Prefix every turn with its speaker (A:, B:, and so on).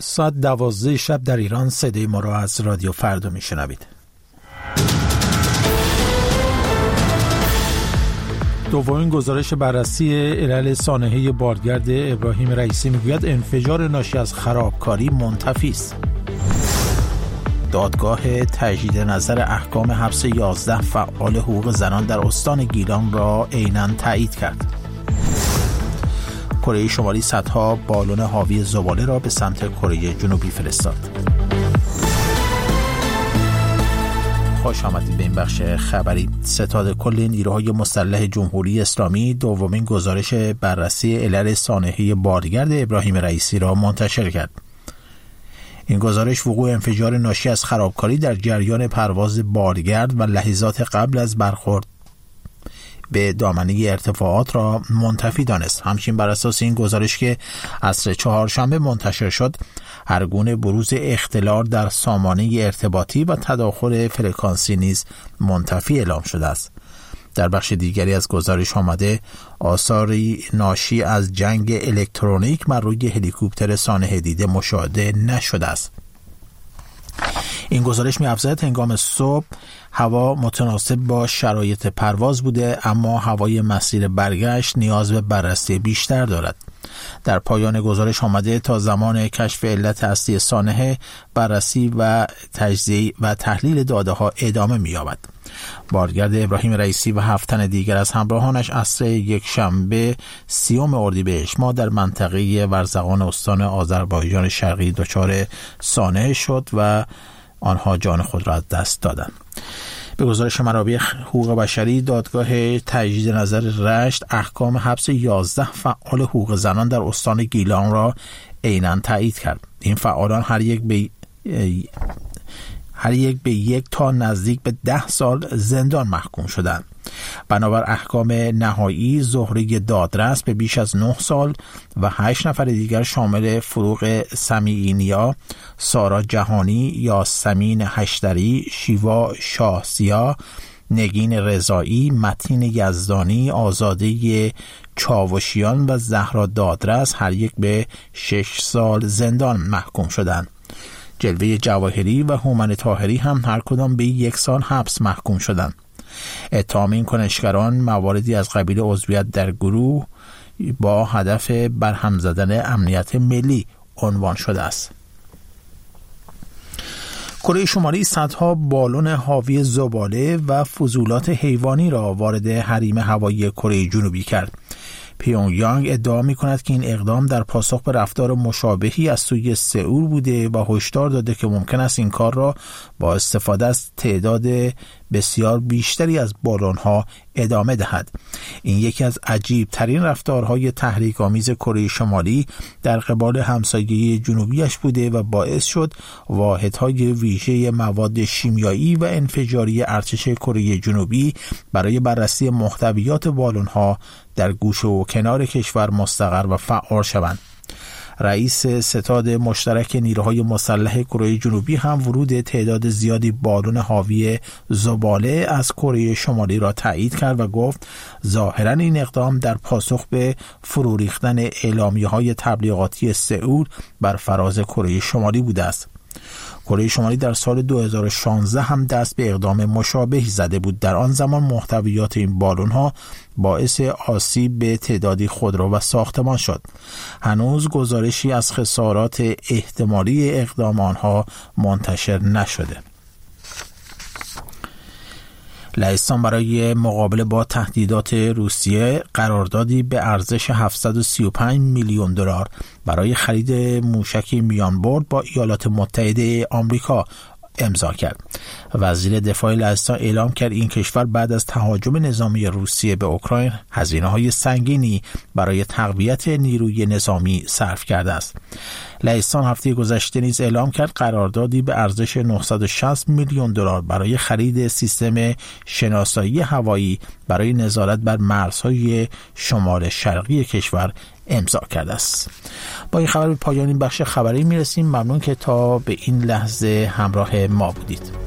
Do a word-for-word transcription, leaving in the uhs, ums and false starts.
A: ساعت دوازده شب در ایران صدای ما را از رادیو فردا میشنوید. دومین گزارش بررسی علل سانحه بادگرد ابراهیم رئیسی میگوید انفجار ناشی از خرابکاری منتفی است. دادگاه تجدید نظر احکام حبس یازده فعال حقوق زنان در استان گیلان را عیناً تایید کرد. کره شمالی صدها بالون حاوی زباله را به سمت کره جنوبی فرستاد. خوش آمدید به این بخش خبری. ستاد کل نیروهای مسلح جمهوری اسلامی دومین گزارش بررسی علل سانحه بادگرد ابراهیم رئیسی را منتشر کرد. این گزارش وقوع انفجار ناشی از خرابکاری در جریان پرواز بادگرد و لحظات قبل از برخورد به دامنه ارتفاعات را منتفی دانست. همچنین بر اساس این گزارش که عصر چهارشنبه منتشر شد، هر گونه بروز اختلال در سامانه ارتباطی و تداخل فرکانسی نیز منتفی اعلام شده است. در بخش دیگری از گزارش آمده آثاری ناشی از جنگ الکترونیک بر روی هلیکوپتر سانحه دیده مشاهده نشده است. این گزارش می‌افزاید هنگام صبح هوا متناسب با شرایط پرواز بوده، اما هوای مسیر برگشت نیاز به بررسی بیشتر دارد. در پایان گزارش آمده تا زمان کشف علت اصلی سانحه بررسی و تجزیه و تحلیل داده ها ادامه می‌یابد. بادگرد ابراهیم رئیسی و هفت تن دیگر از همراهانش عصر یک شنبه سیوم اردیبهشت ماه در منطقه ورزقان استان آذربایجان شرقی دچار سانحه شد و آنها جان خود را از دست دادند. به گزارش منابع حقوق بشری، دادگاه تجدید نظر رشت احکام حبس یازده فعال حقوق زنان در استان گیلان را عیناً تایید کرد. این فعالان هر یک به هر یک به یک تا نزدیک به ده سال زندان محکوم شدند. بنابر احکام نهایی، زهره دادرس به بیش از نه سال و هشت نفر دیگر شامل فروغ سمیعینیا، سارا جهانی، یاسمین هشتری، شیوا شاهسیا، نگین رضایی، متین یزدانی، آزاده چاوشیان و زهرا دادرس هر یک به شش سال زندان محکوم شدند. جلوه جواهری و هومن طاهری هم هر کدام به یک سال حبس محکوم شدند. اتهام این کنشگران مواردی از قبیل عضویت در گروه با هدف برهم زدن امنیت ملی عنوان شده است. کره شمالی صدها بالون حاوی زباله و فضولات حیوانی را وارد حریم هوایی کره جنوبی کرد. پیونگ یانگ ادعا می کند که این اقدام در پاسخ به رفتار مشابهی از سوی سئول بوده و هشدار داده که ممکن است این کار را با استفاده از تعداد بسیار بیشتری از بالون‌ها ادامه دهد. این یکی از عجیب ترین رفتارهای تحریک آمیز کره شمالی در قبال همسایه جنوبیش بوده و باعث شد واحدهای ویژه مواد شیمیایی و انفجاری ارتش کره جنوبی برای بررسی محتویات بالون‌ها در گوشه و کنار کشور مستقر و فعال شوند. رئیس ستاد مشترک نیروهای مسلح کره جنوبی هم ورود تعداد زیادی بالون حاوی زباله از کره شمالی را تایید کرد و گفت ظاهراً این اقدام در پاسخ به فرو ریختن اعلامیه‌های تبلیغاتی سئول بر فراز کره شمالی بوده است. کره شمالی در سال دو هزار و شانزده هم دست به اقدام مشابهی زده بود. در آن زمان محتویات این بالون‌ها باعث آسیب به تعدادی خودرو و ساختمان شد. هنوز گزارشی از خسارات احتمالی اقدام آنها منتشر نشده. لهستان برای مقابله با تهدیدات روسیه قراردادی به ارزش هفتصد و سی و پنج میلیون دلار برای خرید موشک میانبرد با ایالات متحده آمریکا امضا کرد. وزیر دفاع لهستان اعلام کرد این کشور بعد از تهاجم نظامی روسیه به اوکراین هزینه‌های سنگینی برای تقویت نیروی نظامی صرف کرده است. لهستان هفته گذشته نیز اعلام کرد قراردادی به ارزش نهصد و شصت میلیون دلار برای خرید سیستم شناسایی هوایی برای نظارت بر مرزهای شمال شرقی کشور امضا کرده است. با این خبر به پایان این بخش خبری میرسیم. ممنون که تا به این لحظه همراه ما بودید.